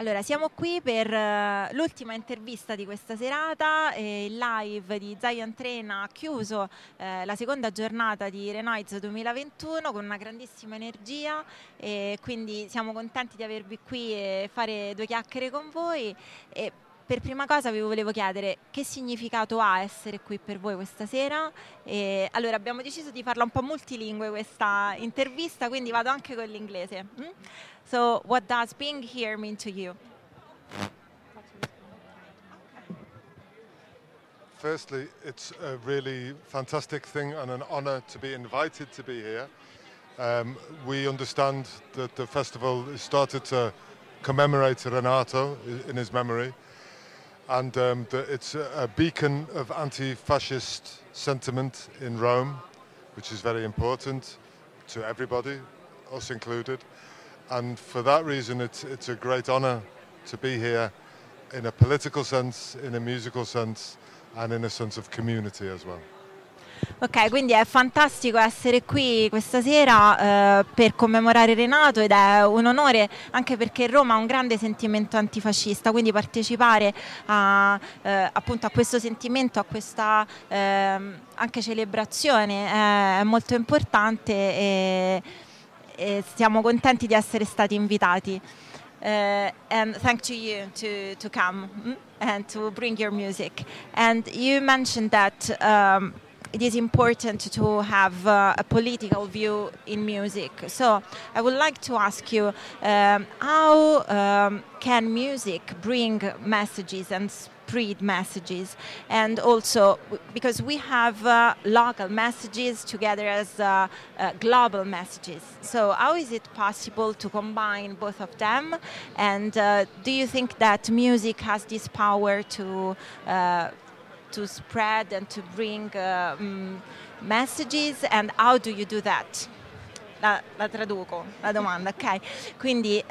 Allora, siamo qui per l'ultima intervista di questa serata, il live di Zion Train ha chiuso la seconda giornata di Renoise 2021 con una grandissima energia e quindi siamo contenti di avervi qui e fare due chiacchiere con voi. E per prima cosa vi volevo chiedere che significato ha essere qui per voi questa sera. E allora abbiamo deciso di farla un po' multilingue questa intervista, quindi vado anche con l'inglese. So, what does being here mean to you? Firstly, it's a really fantastic thing and an honor to be invited to be here. We understand that the festival has started to commemorate Renato in his memory, and that it's a beacon of anti-fascist sentiment in Rome, which is very important to everybody, us included. And for that reason, it's a great honor to be here in a political sense, in a musical sense, and in a sense of community as well. Ok, quindi è fantastico essere qui questa sera per commemorare Renato ed è un onore anche perché Roma ha un grande sentimento antifascista, quindi partecipare appunto a questo sentimento, a questa anche celebrazione è molto importante e siamo contenti di essere stati invitati. And thank to you to come and to bring your music. And you mentioned that it is important to have a political view in music. So I would like to ask you, how can music bring messages and spread messages? And also, because we have local messages together as global messages. So how is it possible to combine both of them? And do you think that music has this power to spread and to bring messages, and how do you do that? La traduco, la domanda, ok? Quindi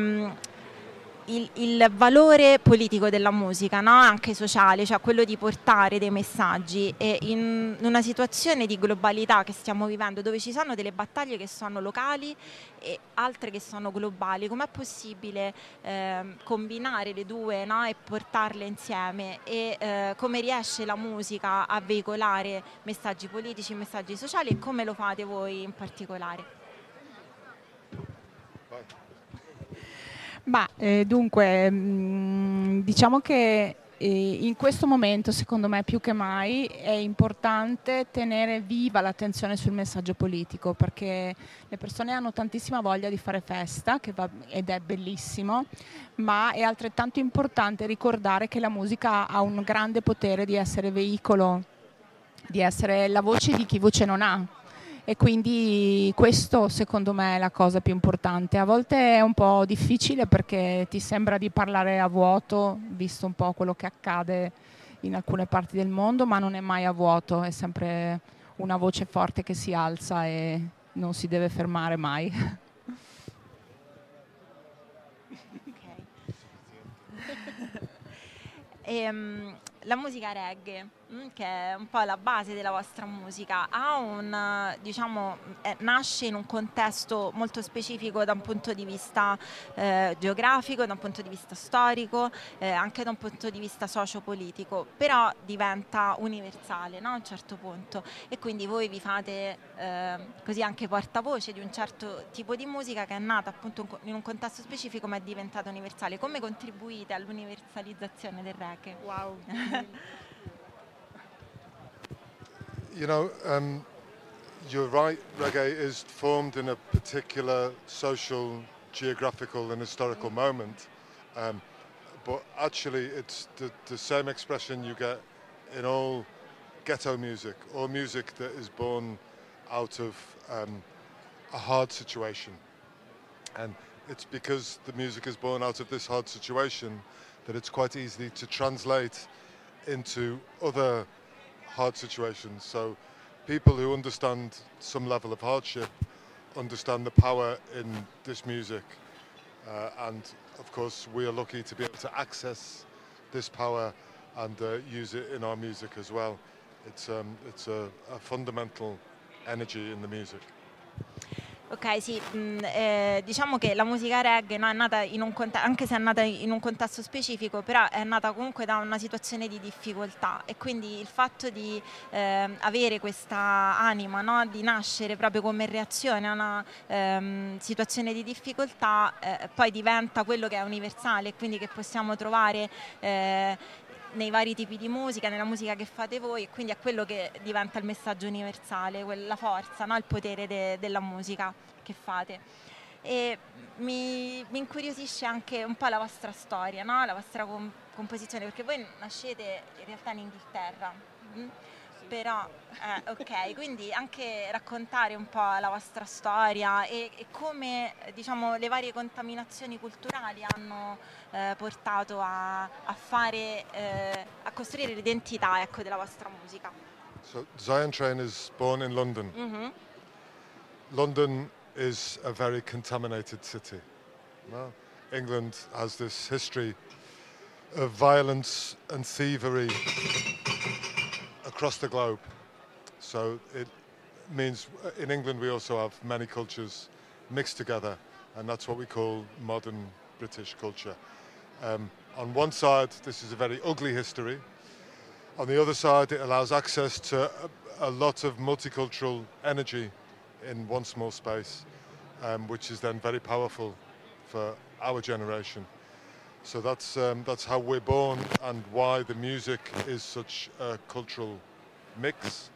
il valore politico della musica, no? Anche sociale, cioè quello di portare dei messaggi, e in una situazione di globalità che stiamo vivendo, dove ci sono delle battaglie che sono locali e altre che sono globali, com'è possibile combinare le due, no? E portarle insieme, e come riesce la musica a veicolare messaggi politici, messaggi sociali, e come lo fate voi in particolare? Dunque, diciamo che in questo momento, secondo me, più che mai è importante tenere viva l'attenzione sul messaggio politico, perché le persone hanno tantissima voglia di fare festa, ed è bellissimo, ma è altrettanto importante ricordare che la musica ha un grande potere di essere veicolo, di essere la voce di chi voce non ha. E quindi questo secondo me è la cosa più importante. A volte è un po' difficile perché ti sembra di parlare a vuoto, visto un po' quello che accade in alcune parti del mondo, ma non è mai a vuoto, è sempre una voce forte che si alza e non si deve fermare mai. La musica reggae, che è un po' la base della vostra musica, nasce in un contesto molto specifico da un punto di vista geografico, da un punto di vista storico, anche da un punto di vista sociopolitico, però diventa universale, no? A un certo punto, e quindi voi vi fate così anche portavoce di un certo tipo di musica che è nata appunto in un contesto specifico ma è diventata universale. Come contribuite all'universalizzazione del reggae? Wow. You know, you're right, reggae is formed in a particular social, geographical and historical moment, but actually it's the same expression you get in all ghetto music, or music that is born out of a hard situation. And it's because the music is born out of this hard situation that it's quite easy to translate into other hard situations. So people who understand some level of hardship understand the power in this music, and of course we are lucky to be able to access this power and use it in our music as well. It's a fundamental energy in the music. Ok, sì, diciamo che la musica reggae, no, è nata in un anche se è nata in un contesto specifico, però è nata comunque da una situazione di difficoltà, e quindi il fatto di avere questa anima, no, di nascere proprio come reazione a una situazione di difficoltà, poi diventa quello che è universale, quindi che possiamo trovare nei vari tipi di musica, nella musica che fate voi, e quindi è quello che diventa il messaggio universale, la forza, no? Il potere della musica che fate. E mi incuriosisce anche un po' la vostra storia, no? La vostra composizione, perché voi nascete in realtà in Inghilterra. Mm? Però, ok, quindi anche raccontare un po' la vostra storia e come, diciamo, le varie contaminazioni culturali hanno portato a fare, a costruire l'identità, ecco, della vostra musica. So Zion Train is born in London. Mm-hmm. London is a very contaminated city. No? England has this history of violence and thievery across the globe. So it means in England we also have many cultures mixed together, and that's what we call modern British culture. On one side, this is a very ugly history. On the other side, it allows access to a lot of multicultural energy in one small space, which is then very powerful for our generation. So that's how we're born and why the music is such a cultural mix.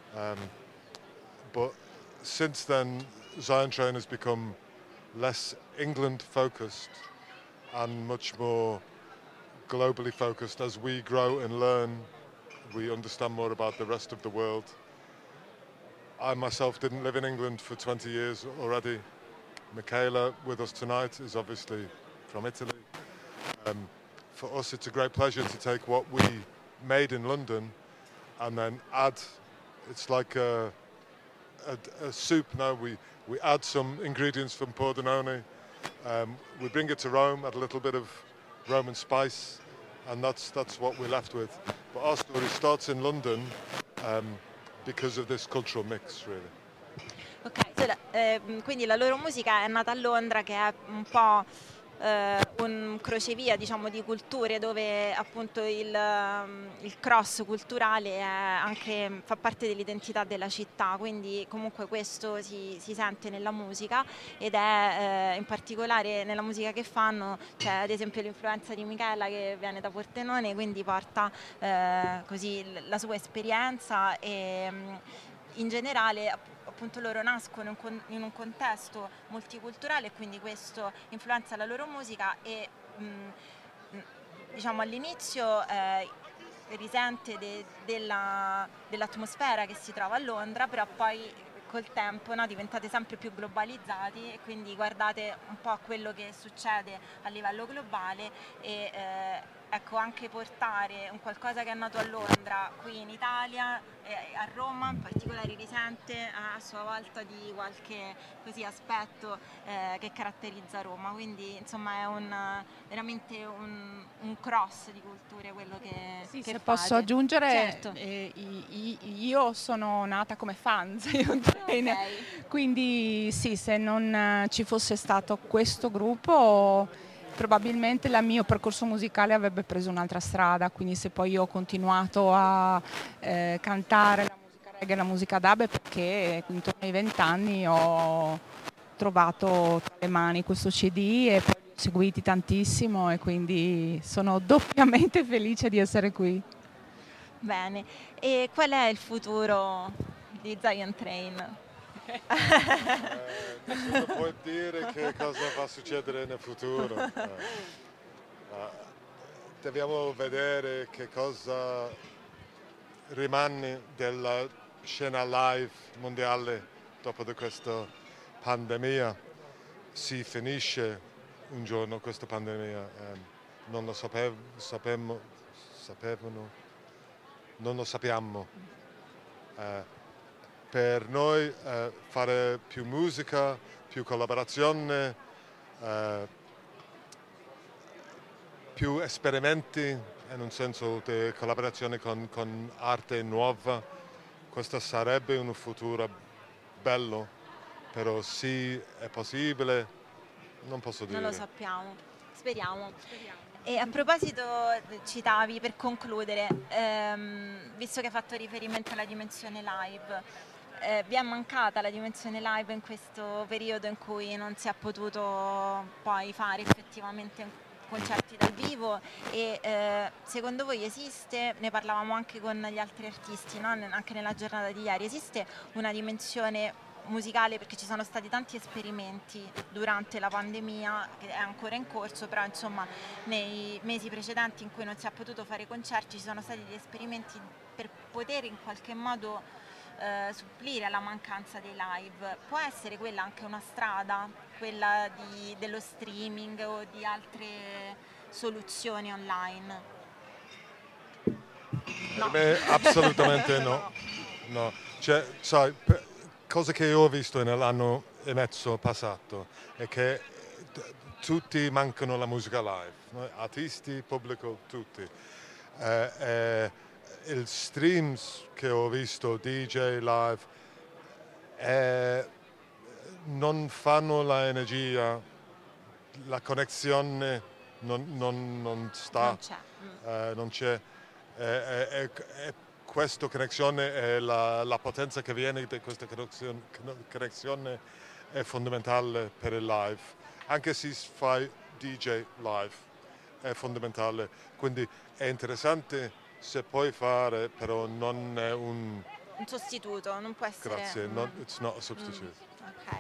But since then, Zion Train has become less England focused and much more globally focused. As we grow and learn, we understand more about the rest of the world. I myself didn't live in England for 20 years already. Michaela, with us tonight, is obviously from Italy. For us, it's a great pleasure to take what we made in London and then add, it's like a soup now. We add some ingredients from Pordenone. We bring it to Rome, add a little bit of Roman spice, and that's what we're left with. But our story starts in London because of this cultural mix, really. Ok, quindi la loro musica è nata a Londra, che è un po' un crocevia, diciamo, di culture, dove appunto il cross culturale fa parte dell'identità della città, quindi comunque questo si sente nella musica, ed è in particolare nella musica che fanno. C'è ad esempio l'influenza di Michela, che viene da Pordenone, quindi porta così la sua esperienza, e in generale appunto loro nascono in un contesto multiculturale, e quindi questo influenza la loro musica, e diciamo all'inizio risente dell'atmosfera che si trova a Londra, però poi col tempo, no, diventate sempre più globalizzati, e quindi guardate un po' a quello che succede a livello globale, e ecco, anche portare un qualcosa che è nato a Londra qui in Italia, a Roma in particolare risente a sua volta di qualche così aspetto che caratterizza Roma, quindi insomma è veramente un cross di culture quello che sì, che se fate. posso aggiungere, Certo. io sono nata come fan, Okay. quindi sì, se non ci fosse stato questo gruppo probabilmente il mio percorso musicale avrebbe preso un'altra strada, quindi se poi io ho continuato a cantare la musica reggae e la musica dub è perché intorno ai 20 anni ho trovato tra le mani questo CD e poi li ho seguiti tantissimo, e quindi sono doppiamente felice di essere qui. Bene, e qual è il futuro di Zion Train? Nessuno può dire che cosa va a succedere nel futuro. Dobbiamo vedere che cosa rimane della scena live mondiale dopo di questa pandemia. Si finisce un giorno questa pandemia, non lo sapevano, non lo sappiamo. Per noi fare più musica, più collaborazione, più esperimenti, in un senso di collaborazione con arte nuova, questo sarebbe un futuro bello però sì, è possibile, non posso dire. Non lo sappiamo, speriamo. E a proposito, citavi per concludere, visto che hai fatto riferimento alla dimensione live, vi è mancata la dimensione live in questo periodo in cui non si è potuto poi fare effettivamente concerti dal vivo e secondo voi esiste, ne parlavamo anche con gli altri artisti, no? Anche nella giornata di ieri, esiste una dimensione musicale, perché ci sono stati tanti esperimenti durante la pandemia che è ancora in corso, però insomma nei mesi precedenti in cui non si è potuto fare concerti ci sono stati degli esperimenti per poter in qualche modo supplire alla mancanza dei live. Può essere quella anche una strada, quella dello streaming o di altre soluzioni online? Per me assolutamente no. No. Cioè, sai, cosa che ho visto nell'anno e mezzo passato è che tutti mancano la musica live, no? Artisti, pubblico, tutti. Il streams che ho visto, DJ live, non fanno l'energia, la connessione non sta, non c'è. Questa connessione e la potenza che viene da questa connessione è fondamentale per il live. Anche se fai DJ live è fondamentale, quindi è interessante se puoi fare, però non è un sostituto, non può essere. Grazie, it's not a substitute. Ok.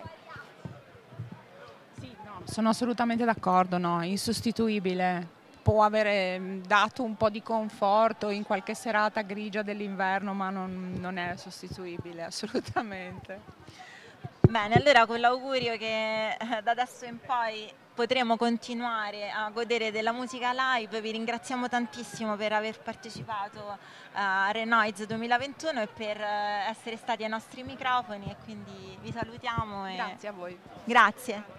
Sì, no, sono assolutamente d'accordo, no, insostituibile. Può avere dato un po' di conforto in qualche serata grigia dell'inverno, ma non è sostituibile, assolutamente. Bene, allora con l'augurio che da adesso in poi potremo continuare a godere della musica live, vi ringraziamo tantissimo per aver partecipato a Renoise 2021 e per essere stati ai nostri microfoni, e quindi vi salutiamo. Grazie a voi. Grazie.